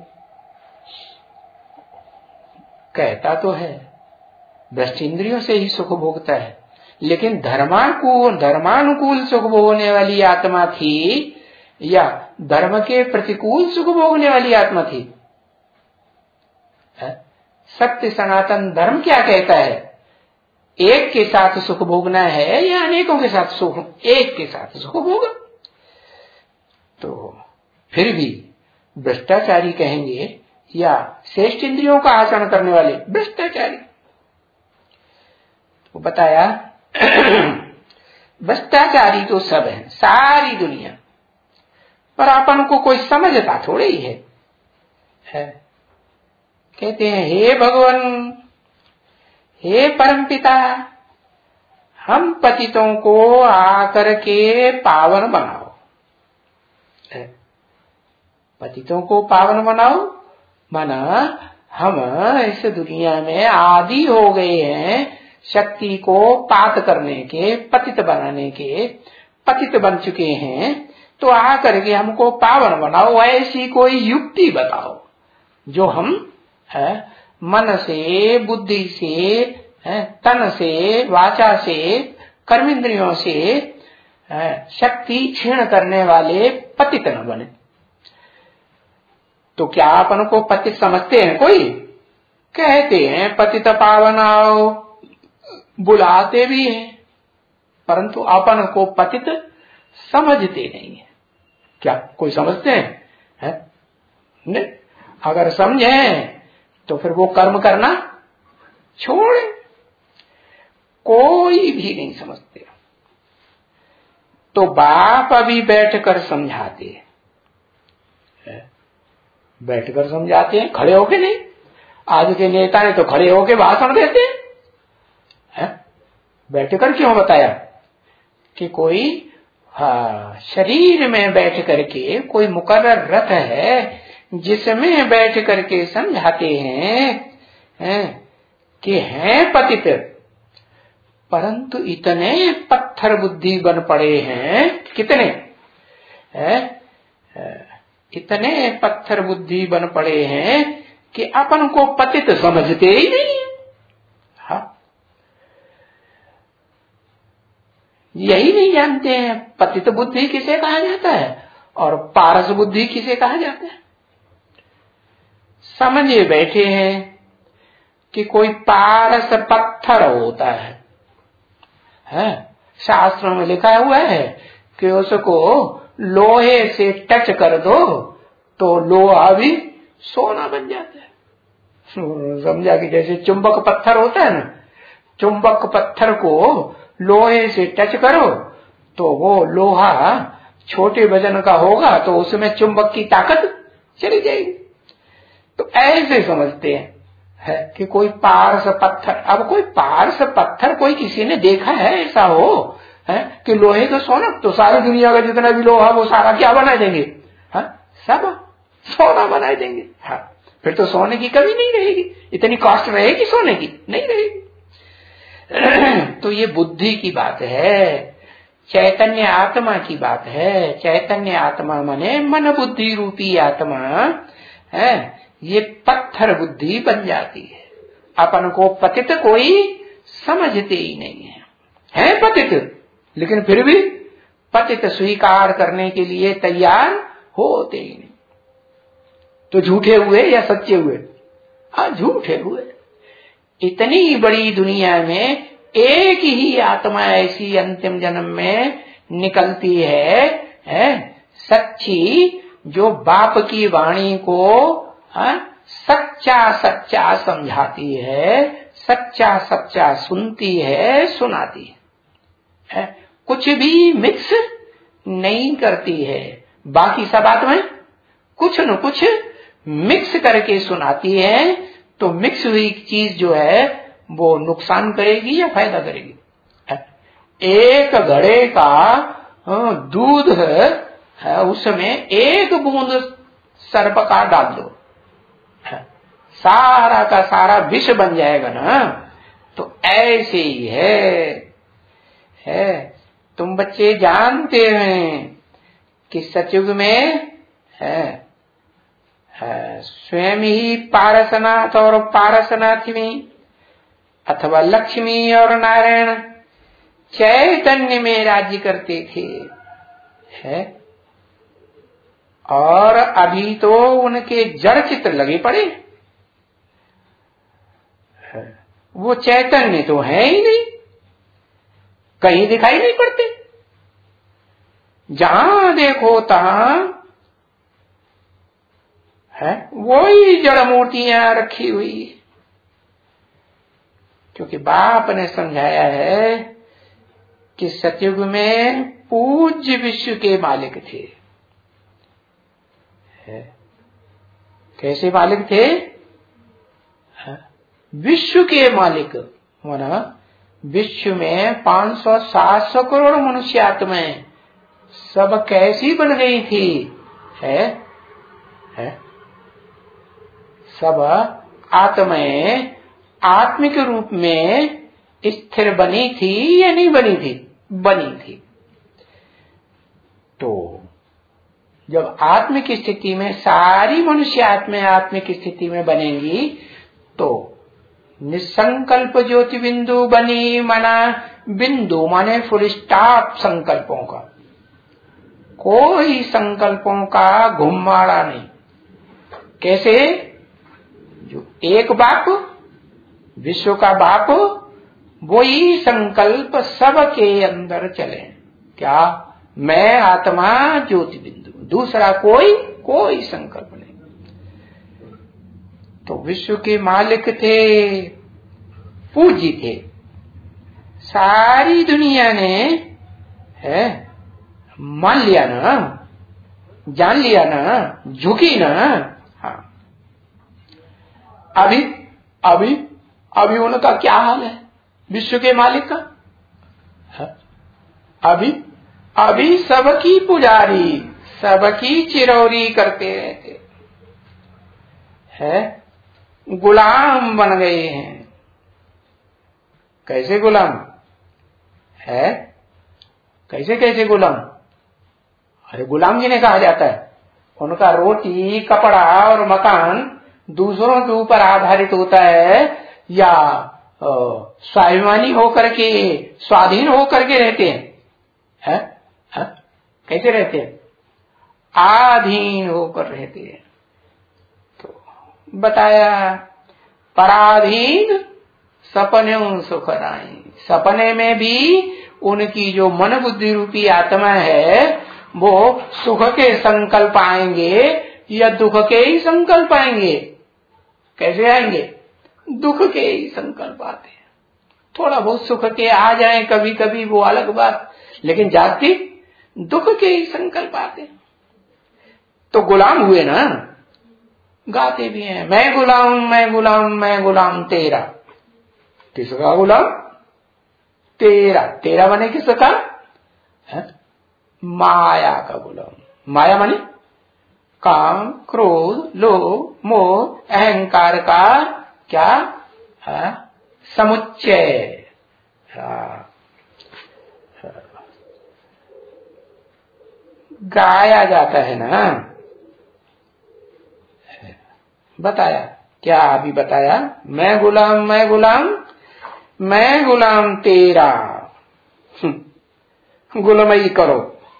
कहता तो है भ्रष्ट इंद्रियों से ही सुख भोगता है, लेकिन धर्मानुकूल धर्मानुकूल सुख भोगने वाली आत्मा थी या धर्म के प्रतिकूल सुख भोगने वाली आत्मा थी? सत्य सनातन धर्म क्या कहता है? एक के साथ सुख भोगना है या अनेकों के साथ सुख? एक के साथ सुख भोग। तो फिर भी भ्रष्टाचारी कहेंगे या श्रेष्ठ इंद्रियों का आचरण करने वाले भ्रष्टाचारी? तो बताया भ्रष्टाचारी तो सब है, सारी दुनिया, पर अपन को कोई समझता थोड़े ही है, है? कहते हैं हे भगवान, हे परमपिता, हम पतितों को आकर के पावन बनाओ। पतितों को पावन बनाओ माना हम इस दुनिया में आदी हो गए हैं शक्ति को पात करने के, पतित बनाने के, पतित बन चुके हैं। तो आकर के हमको पावन बनाओ, ऐसी कोई युक्ति बताओ जो हम है मन से, बुद्धि से, है, तन से, वाचा से, कर्मेंद्रियों से शक्ति क्षीण करने वाले पतित न बने। तो क्या अपन को पतित समझते हैं? कोई कहते हैं पतित पावन आओ, बुलाते भी हैं, परंतु अपन को पतित समझते नहीं है। क्या कोई समझते हैं? है? नहीं। अगर समझे तो फिर वो कर्म करना छोड़े। कोई भी नहीं समझते। तो बाप अभी बैठकर समझाते हैं, बैठकर समझाते हैं, खड़े होके नहीं। आज के नेता ने तो खड़े होके भाषण देते हैं, है? बैठकर क्यों बताया? कि कोई हाँ शरीर में बैठ करके कोई मुकर्रर रथ है जिसमें बैठ करके समझाते हैं, हैं कि हैं पतित, परंतु इतने पत्थर बुद्धि बन पड़े हैं। कितने हैं? इतने पत्थर बुद्धि बन पड़े हैं कि अपन को पतित समझते ही नहीं। हाँ, यही नहीं जानते हैं पतित बुद्धि किसे कहा जाता है और पारस बुद्धि किसे कहा जाता है। समझे बैठे हैं कि कोई पारस पत्थर होता है, है? शास्त्रों में लिखा हुआ है कि उसको लोहे से टच कर दो तो लोहा भी सोना बन जाता है। समझा कि जैसे चुंबक पत्थर होता है ना, चुंबक पत्थर को लोहे से टच करो तो वो लोहा छोटे वजन का होगा तो उसमें चुंबक की ताकत चली जाएगी। तो ऐसे समझते हैं है कि कोई पारस पत्थर। अब कोई पारस पत्थर कोई किसी ने देखा है ऐसा हो है कि लोहे का सोना? तो सारी दुनिया का जितना भी लोहा वो सारा क्या बना देंगे? हाँ, सब सोना बना देंगे। हाँ, फिर तो सोने की कमी नहीं रहेगी। इतनी कॉस्ट रहेगी सोने की? नहीं रहेगी। तो ये बुद्धि की बात है। चैतन्य आत्मा की बात है। चैतन्य आत्मा माने मन बुद्धि रूपी आत्मा है, ये पत्थर बुद्धि बन जाती है। अपन को पतित कोई समझते ही नहीं है, है पतित, लेकिन फिर भी पतित स्वीकार करने के लिए तैयार होते ही नहीं। तो झूठे हुए या सच्चे हुए? हाँ, झूठे हुए। इतनी बड़ी दुनिया में एक ही आत्मा ऐसी अंतिम जन्म में निकलती है, है सच्ची, जो बाप की वाणी को है, सच्चा सच्चा समझाती है, सच्चा सच्चा सुनती है, सुनाती है, है? कुछ भी मिक्स नहीं करती है। बाकी सब आत्माएं कुछ न कुछ मिक्स करके सुनाती है। तो मिक्स हुई चीज जो है वो नुकसान करेगी या फायदा करेगी? एक घड़े का दूध है, उसमें एक बूंद सर्प का डाल दो, सारा का सारा विष बन जाएगा ना। तो ऐसे ही है, है। तुम बच्चे जानते हैं कि सतयुग में है, है स्वयं ही पारसनाथ और पारसनाथिनी अथवा लक्ष्मी और नारायण चैतन्य में राज्य करते थे, है। और अभी तो उनके जड़ चित्र लगे पड़े, है। वो चैतन्य तो है ही नहीं, कहीं दिखाई नहीं पड़ते। जहां देखो तहां है वही जड़ मूर्तियां रखी हुई। क्योंकि बाप ने समझाया है कि सतयुग में पूज्य विश्व के मालिक थे, है। कैसे मालिक थे? है? विश्व के मालिक माना विश्व में पांच सौ सात सौ करोड़ मनुष्य आत्माएं सब कैसी बन गई थी, है, है? सब आत्माएं आत्मिक रूप में स्थिर बनी थी या नहीं बनी थी? बनी थी। तो जब आत्मिक स्थिति में सारी मनुष्य आत्माएं आत्मिक स्थिति में बनेंगी तो निसंकल्प ज्योति बिंदु बनी। मना बिंदु माने फुल स्टॉप संकल्पों का, कोई संकल्पों का घुमाड़ा नहीं। कैसे? जो एक बाप विश्व का बाप वही संकल्प सबके अंदर चले। क्या? मैं आत्मा ज्योति बिंदु, दूसरा कोई कोई संकल्प नहीं। तो विश्व के मालिक थे, पूज्य थे। सारी दुनिया ने है मान लिया ना, जान लिया ना, झुकी ना। हाँ, अभी अभी अभी उनका क्या हाल है विश्व के मालिक का? है? अभी अभी सबकी पुजारी, सबकी चिरौरी करते रहते हैं, गुलाम बन गए हैं। कैसे गुलाम है? कैसे कैसे गुलाम? अरे गुलाम जिन्हें कहा जाता है, उनका रोटी कपड़ा और मकान दूसरों के ऊपर आधारित होता है या स्वाभिमानी होकर के स्वाधीन होकर के रहते हैं, है? है? कैसे रहते हैं? आधीन होकर रहते हैं। तो बताया पराधीन सपने सुखदाई। सपने में भी उनकी जो मन बुद्धि रूपी आत्मा है वो सुख के संकल्प आएंगे या दुख के ही संकल्प आएंगे? कैसे आएंगे? दुख के ही संकल्प आते हैं। थोड़ा बहुत सुख के आ जाएं कभी कभी वो अलग बात, लेकिन जाति दुख के ही संकल्प आते हैं। तो गुलाम हुए ना, गाते भी हैं मैं गुलाम मैं गुलाम मैं गुलाम तेरा। किसका गुलाम? तेरा। तेरा माने किसका? है? माया का गुलाम। माया माने काम क्रोध लोभ मोह अहंकार का क्या है? समुच्चय। गाया जाता है ना, बताया क्या अभी बताया, मैं गुलाम मैं गुलाम मैं गुलाम तेरा, गुलामी करो।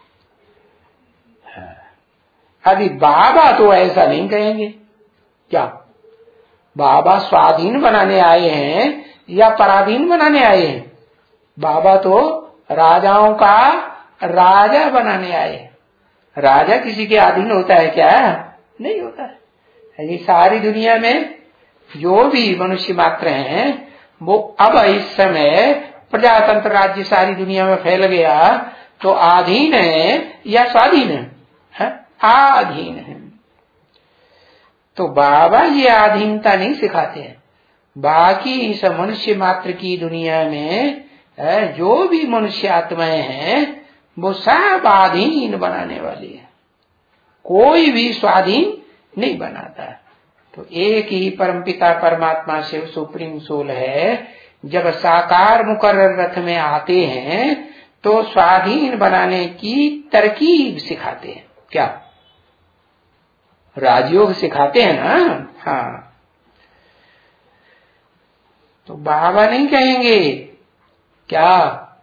अभी बाबा तो ऐसा नहीं कहेंगे। क्या बाबा स्वाधीन बनाने आए हैं या पराधीन बनाने आए हैं? बाबा तो राजाओं का राजा बनाने आए हैं। राजा किसी के अधीन होता है क्या? नहीं होता है। ये सारी दुनिया में जो भी मनुष्य मात्र हैं वो अब इस समय प्रजातंत्र राज्य सारी दुनिया में फैल गया तो अधीन है या स्वाधीन है? है? अधीन है। तो बाबा ये अधीनता नहीं सिखाते हैं। बाकी इस मनुष्य मात्र की दुनिया में जो भी मनुष्य आत्माएं हैं वो सब अधीन बनाने वाली है, कोई भी स्वाधीन नहीं बनाता। तो एक ही परमपिता परमात्मा शिव सुप्रीम सोल है, जब साकार मुकर्रर रथ में आते हैं तो स्वाधीन बनाने की तरकीब सिखाते हैं। क्या राजयोग सिखाते हैं ना? हाँ। तो बाबा नहीं कहेंगे क्या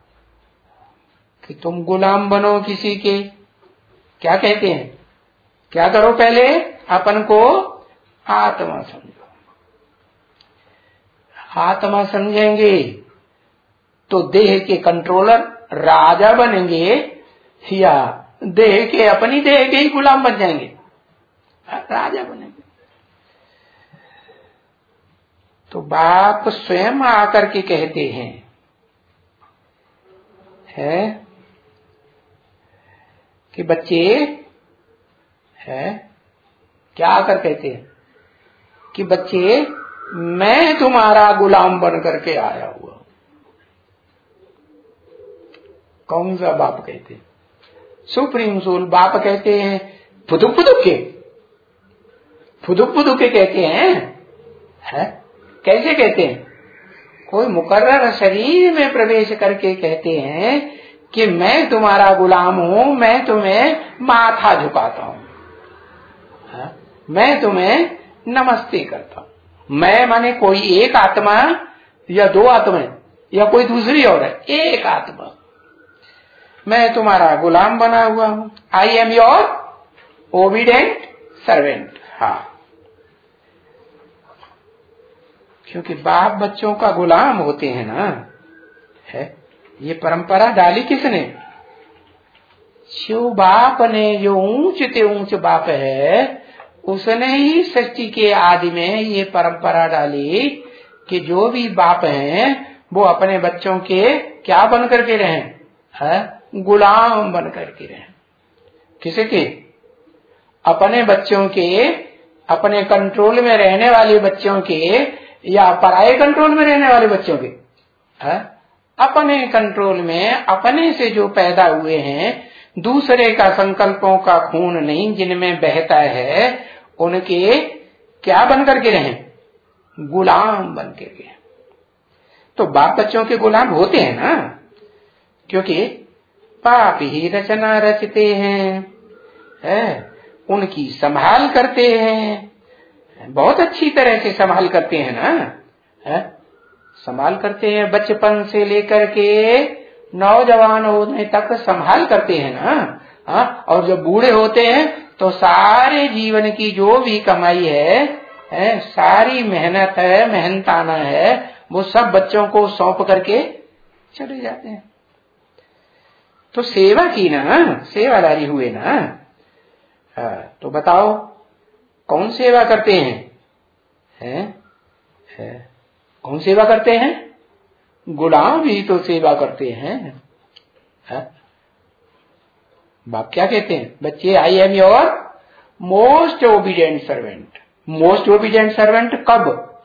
कि तुम गुलाम बनो किसी के। क्या कहते हैं? क्या करो? पहले अपन को आत्मा समझो। आत्मा समझेंगे तो देह के कंट्रोलर राजा बनेंगे या देह के अपनी देह के ही गुलाम बन जाएंगे? राजा बनेंगे। तो बाप स्वयं आकर के कहते हैं है कि बच्चे है, क्या आकर कहते हैं कि बच्चे मैं तुम्हारा गुलाम बन करके आया हुआ। कौन सा बाप कहते हैं? सुप्रीम सोल बाप कहते हैं। फुदुक फुदुक के फुदुक फुदुक के कहते हैं, है? कैसे कहते हैं? कोई मुकर्रर शरीर में प्रवेश करके कहते हैं कि मैं तुम्हारा गुलाम हूं, मैं तुम्हें माथा झुकाता हूं, है? मैं तुम्हें नमस्ते करता हूं। मैं माने कोई एक आत्मा या दो आत्मा या कोई दूसरी और है? एक आत्मा। मैं तुम्हारा गुलाम बना हुआ हूं। I am your obedient servant. हाँ, क्योंकि बाप बच्चों का गुलाम होते हैं ना, है? ये परंपरा डाली किसने? शिव बाप ने, जो ऊंच ते ऊंच बाप है, उसने ही सृष्टि के आदि में ये परंपरा डाली कि जो भी बाप हैं वो अपने बच्चों के क्या बन करके रहें? है? गुलाम बन करके रहें। किसी के? अपने बच्चों के, अपने कंट्रोल में रहने वाले बच्चों के या पराये कंट्रोल में रहने वाले बच्चों के? है? अपने कंट्रोल में, अपने से जो पैदा हुए हैं, दूसरे का संकल्पों का खून नहीं जिनमें बहता है, उनके क्या बन करके रहें? गुलाम बन के रहें। तो बाप बच्चों के गुलाम होते हैं ना, क्योंकि पाप ही रचना रचते हैं, है? उनकी संभाल करते हैं, बहुत अच्छी तरह से संभाल करते हैं ना, है? संभाल करते हैं, बचपन से लेकर के नौजवान होने तक संभाल करते हैं ना। हा? और जब बूढ़े होते हैं तो सारे जीवन की जो भी कमाई है, है सारी मेहनत है, मेहनताना है, वो सब बच्चों को सौंप करके चले जाते हैं। तो सेवा की ना, सेवादारी हुए ना। हाँ, तो बताओ कौन सेवा करते हैं? है? है? कौन सेवा करते हैं? गुलाम ही तो सेवा करते हैं। है? बाप क्या कहते हैं? बच्चे I am your most obedient servant. Most obedient servant कब?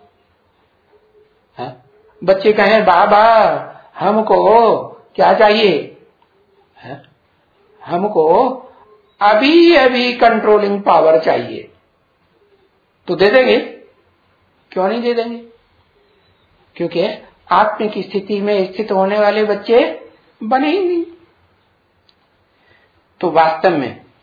है? बच्चे कहें बाबा हमको क्या चाहिए? है? हमको अभी अभी कंट्रोलिंग पावर चाहिए, तो दे देंगे? क्यों नहीं दे देंगे? क्योंकि आत्म की स्थिति में स्थित होने वाले बच्चे बने ही नहीं। तो वास्तव में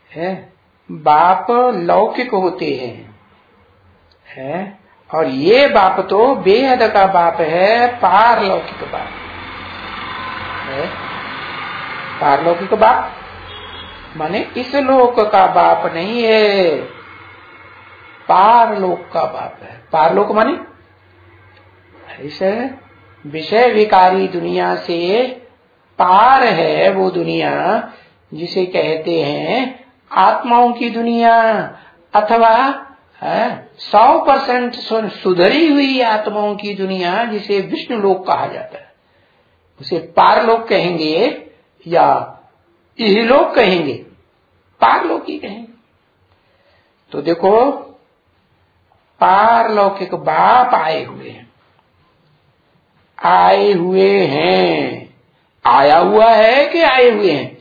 है, बाप लौकिक होते हैं, है, और ये बाप तो बेहद का बाप है, पारलौकिक बाप है। पारलौकिक बाप माने इस लोक का बाप नहीं है, पारलोक का बाप है। पारलोक माने इस विषय विकारी दुनिया से पार है वो दुनिया जिसे कहते हैं आत्माओं की दुनिया, अथवा सौ परसेंट सुधरी हुई आत्माओं की दुनिया जिसे विष्णु लोक कहा जाता है। उसे पारलोक कहेंगे या इहलोक कहेंगे, पारलोक ही कहेंगे। तो देखो, पारलौकिक बाप आए हुए हैं, आए हुए हैं, आया हुआ है कि आए हुए हैं?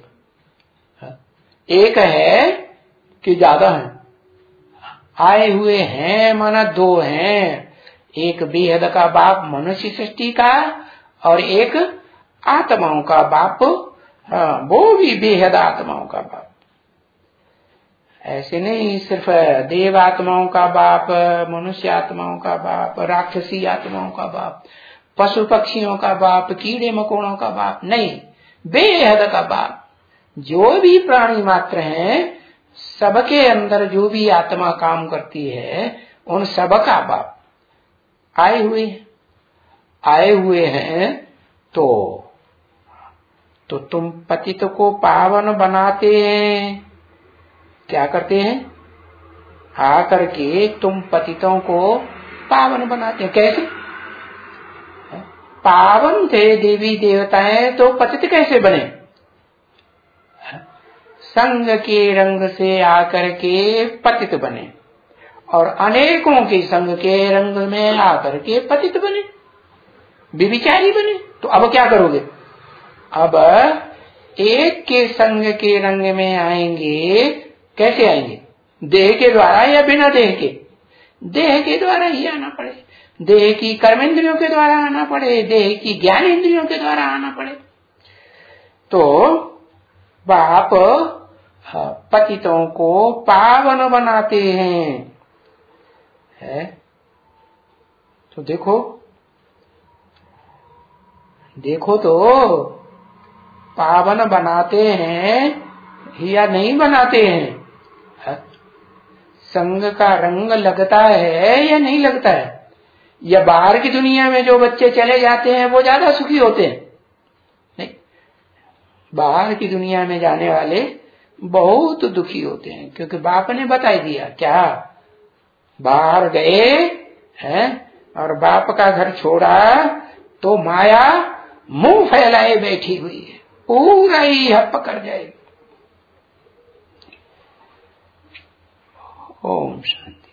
एक है कि ज्यादा है? आए हुए हैं माना दो हैं, एक बेहद का बाप मनुष्य सृष्टि का और एक आत्माओं का बाप, हाँ, वो भी बेहद आत्माओं का बाप। ऐसे नहीं सिर्फ देव आत्माओं का बाप, मनुष्य आत्माओं का बाप, राक्षसी आत्माओं का बाप, पशु पक्षियों का बाप, कीड़े मकोड़ों का बाप नहीं, बेहद का बाप। जो भी प्राणी मात्र हैं, सबके अंदर जो भी आत्मा काम करती है, उन सब का बाप आए हुए हैं। आए हुए हैं तो तो तुम पतित को पावन बनाते हैं। क्या करते हैं? आकर के तुम पतितों को पावन बनाते हैं। कैसे पावन थे देवी देवताएं, तो पतित कैसे बने? संग के रंग से आकर के पतित बने, और अनेकों के संग के रंग में आकर के पतित बने, विभिचारी बने। तो अब क्या करोगे? अब एक के संग के रंग में आएंगे। कैसे आएंगे? देह के द्वारा या बिना देह के? देह के द्वारा ही आना पड़े, देह की कर्मेंद्रियों के द्वारा आना पड़े, देह की ज्ञान इंद्रियों के द्वारा आना पड़े। तो बाप पतितों को पावन बनाते हैं, है? तो देखो देखो तो पावन बनाते हैं या नहीं बनाते हैं? संग का रंग लगता है या नहीं लगता है? या बाहर की दुनिया में जो बच्चे चले जाते हैं वो ज्यादा सुखी होते हैं? नहीं, बाहर की दुनिया में जाने वाले बहुत दुखी होते हैं, क्योंकि बाप ने बता दिया। क्या? बाहर गए हैं और बाप का घर छोड़ा तो माया मुंह फैलाए बैठी हुई है, पूरा ही हप कर जाएगी। ओम शांति।